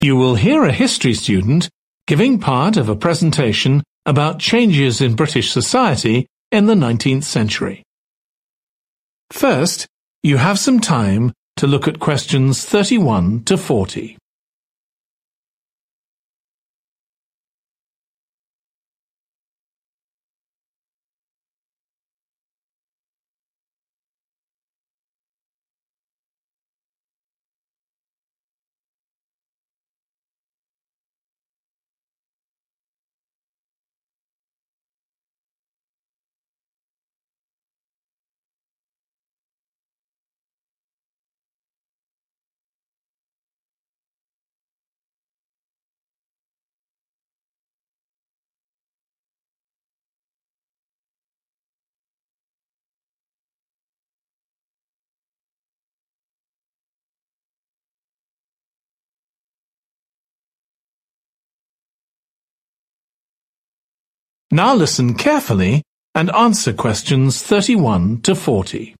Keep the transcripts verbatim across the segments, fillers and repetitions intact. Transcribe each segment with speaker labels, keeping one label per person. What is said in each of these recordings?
Speaker 1: You will hear a history student giving part of a presentation about changes in British society in the nineteenth century. First, you have some time to look at questions thirty-one to forty. Now listen carefully and answer questions thirty-one to forty.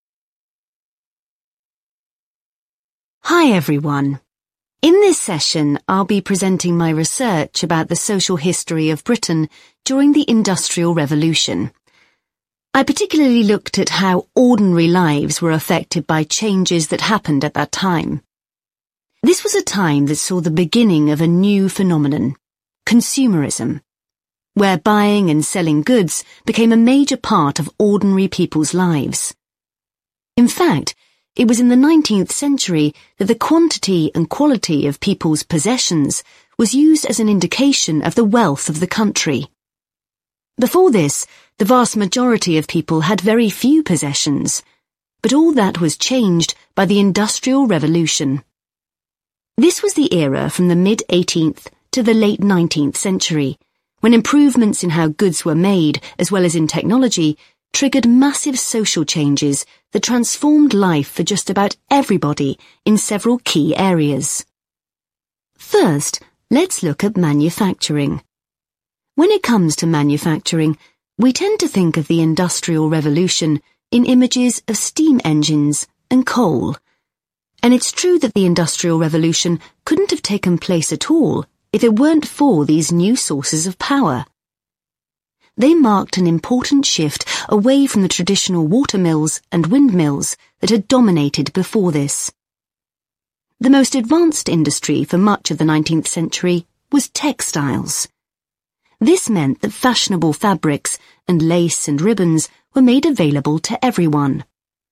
Speaker 2: Hi everyone. In this session, I'll be presenting my research about the social history of Britain during the Industrial Revolution. I particularly looked at how ordinary lives were affected by changes that happened at that time. This was a time that saw the beginning of a new phenomenon, consumerism, where buying and selling goods became a major part of ordinary people's lives. In fact, it was in the nineteenth century that the quantity and quality of people's possessions was used as an indication of the wealth of the country. Before this, the vast majority of people had very few possessions, but all that was changed by the Industrial Revolution. This was the era from the mid-eighteenth to the late nineteenth century, when improvements in how goods were made, as well as in technology, triggered massive social changes that transformed life for just about everybody in several key areas. First, let's look at manufacturing. When it comes to manufacturing, we tend to think of the Industrial Revolution in images of steam engines and coal. And it's true that the Industrial Revolution couldn't have taken place at all if it weren't for these new sources of power. They marked an important shift away from the traditional watermills and windmills that had dominated before this. The most advanced industry for much of the nineteenth century was textiles. This meant that fashionable fabrics and lace and ribbons were made available to everyone.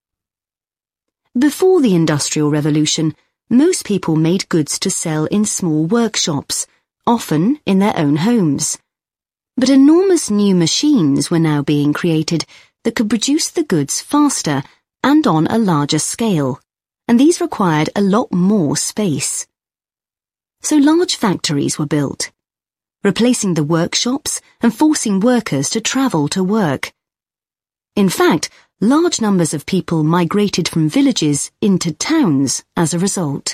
Speaker 2: Before the Industrial Revolution, most people made goods to sell in small workshops, often in their own homes. But enormous new machines were now being created that could produce the goods faster and on a larger scale, and these required a lot more space. So large factories were built, replacing the workshops and forcing workers to travel to work. In fact, large numbers of people migrated from villages into towns as a result.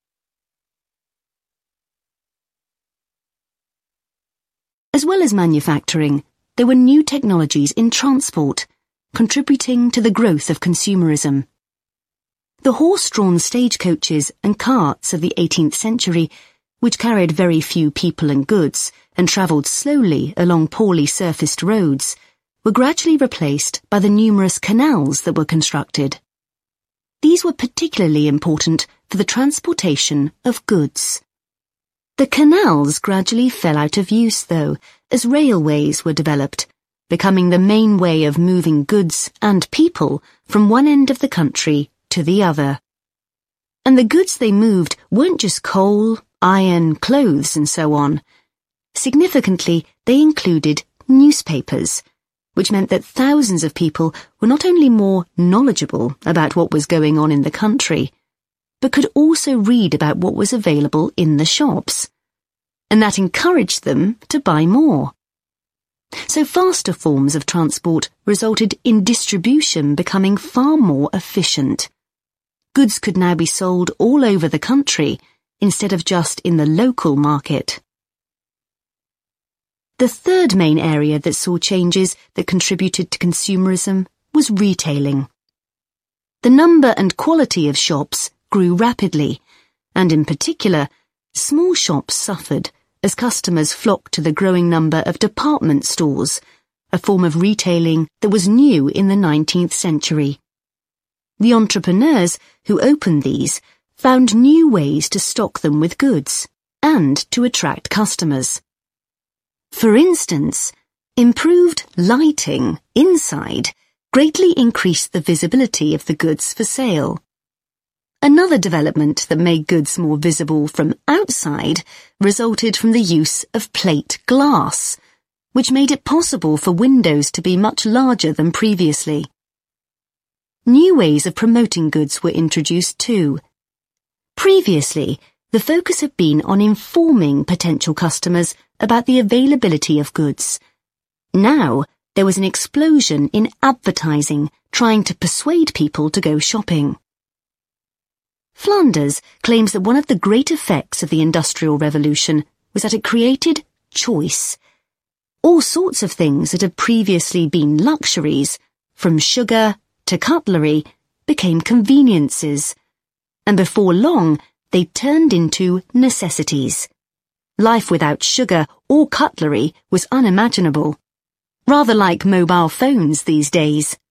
Speaker 2: As well as manufacturing, there were new technologies in transport, contributing to the growth of consumerism. The horse-drawn stagecoaches and carts of the eighteenth century, which carried very few people and goods and travelled slowly along poorly surfaced roads, were gradually replaced by the numerous canals that were constructed. These were particularly important for the transportation of goods. The canals gradually fell out of use, though, as railways were developed, becoming the main way of moving goods and people from one end of the country to the other. And the goods they moved weren't just coal, iron, clothes, and so on. Significantly, they included newspapers, which meant that thousands of people were not only more knowledgeable about what was going on in the country, but could also read about what was available in the shops. And that encouraged them to buy more. So faster forms of transport resulted in distribution becoming far more efficient. Goods could now be sold all over the country instead of just in the local market. The third main area that saw changes that contributed to consumerism was retailing. The number and quality of shops grew rapidly, and in particular, Small shops suffered as customers flocked to the growing number of department stores, a form of retailing that was new in the nineteenth century. The entrepreneurs who opened these found new ways to stock them with goods and to attract customers. For instance, improved lighting inside greatly increased the visibility of the goods for sale. Another development that made goods more visible from outside resulted from the use of plate glass, which made it possible for windows to be much larger than previously. New ways of promoting goods were introduced too. Previously, the focus had been on informing potential customers about the availability of goods. Now, there was an explosion in advertising trying to persuade people to go shopping. Flanders claims that one of the great effects of the Industrial Revolution was that it created choice. All sorts of things that had previously been luxuries, from sugar to cutlery, became conveniences, and before long they turned into necessities. Life without sugar or cutlery was unimaginable, rather like mobile phones these days.